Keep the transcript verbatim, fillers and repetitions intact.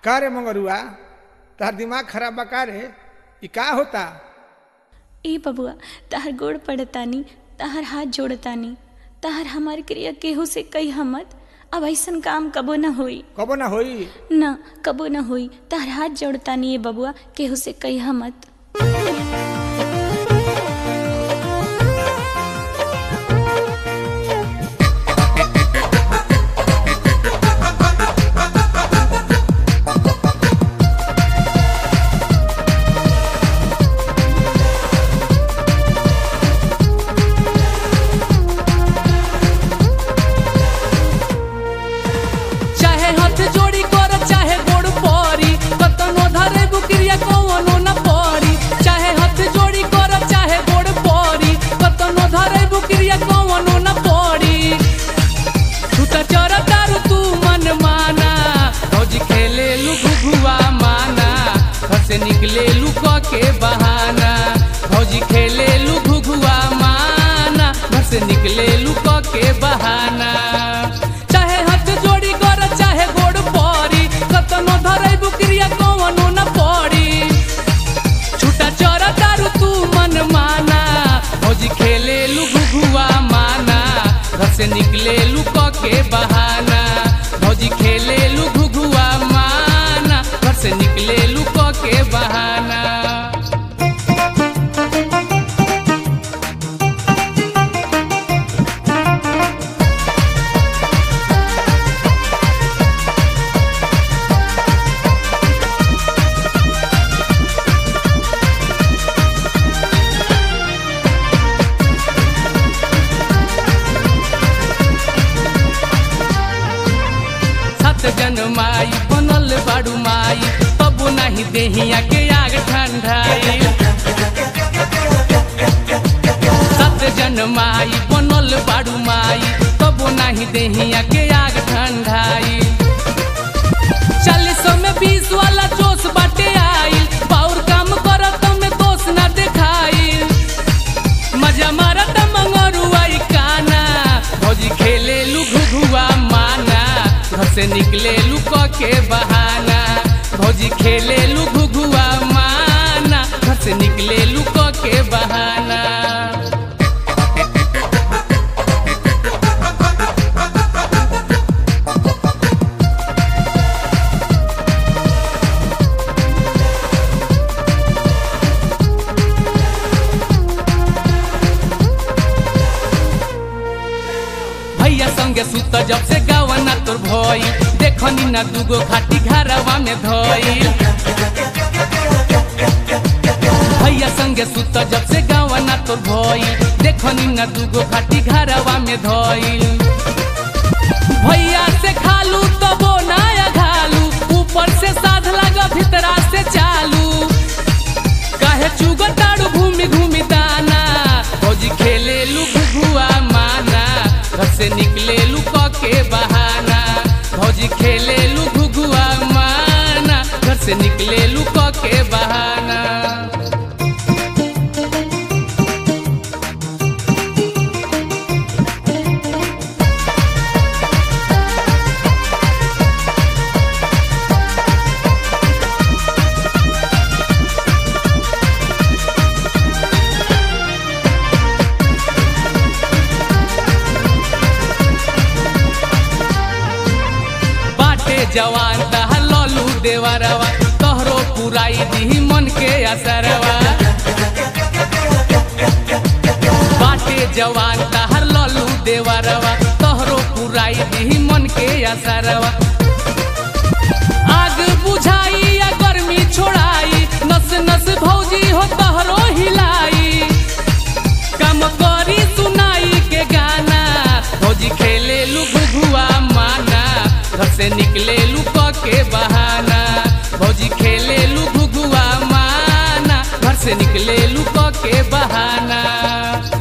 का रे मंगरुआ तार दिमाग खराब बा का रे ई का होता। ए बबुआ तहर गोड़ पड़तानी, तहर हाथ जोड़तानी, तहर हमार क्रिया केहू से कही हमत। अब ऐसन काम कबो न होई, कबो ना होई न कबो न होई। तहर हाथ जोड़तानी ए बबुआ, केहू से कही हमत। निकले लुका के बहाना भौजी खेले लू घुघुआ माना घर से निकले लुका के बहाना। चाहे हाथ जोड़ी कर चाहे गोड़ पड़ी कतनो धरे बुकरिया कौनो न पड़ी। छूटा चरा दारू तू मन माना भौजी खेले लू घुघुआ माना घर से निकले लुका के बहाना भौजी खेले लू घुघुआ माना घर से निकले लुका के बहाना। सात जन माई बनल बाड़ू माई तबो नहीं देहिया के आग ठंडाई। सात जन माई बनल बाड़ू माई तबो नहीं देहिया के आग ठंडाई। चालीसों में बीस वाला जोश बाटे आइल बाउर काम करत में दोष ना देखाई। मजा मारत मंगरुआई काना भौजी खेले लू घुघुआ माना घर से निकले लुका के बहाना भौजी खेले लू घुघुआ माना घर से निकले लुका के बहाना। भैया संगे सुत जब से गावना तोर भई देखनी ना दूगो खाटी घरवा में धइल। भैया संगे सुत जब से गावना तोर भई देखनी ना दूगो खाटी घरवा में धइल। भैया से खालू तबो नया घालू ऊपर से साध लगा भीतरा से चालू। काहे चुगताड़ू घूमी घूमी दाना भौजी खेले लू घुघुआ माना घर से निकले लुका के बहाना भौजी खेले लू घुघुआ माना घर से निकले लुका के बहाना। जवान तहर ललू देवरवा तोहरो पुराई दी मन के असरवा। बाटे जवान तहर ललू देवरवा तोहरो पुराई दी मन के असरवा। आग बुझाई या गर्मी छोड़ाई नस नस भौजी हो तोहरो हिलाई। कम करी सुनाई के गाना भौजी खेले लू घुघुआ माना घर से निकले लुका के बहाना भौजी खेले लू घुघुआ माना घर से निकले लुका के बहाना।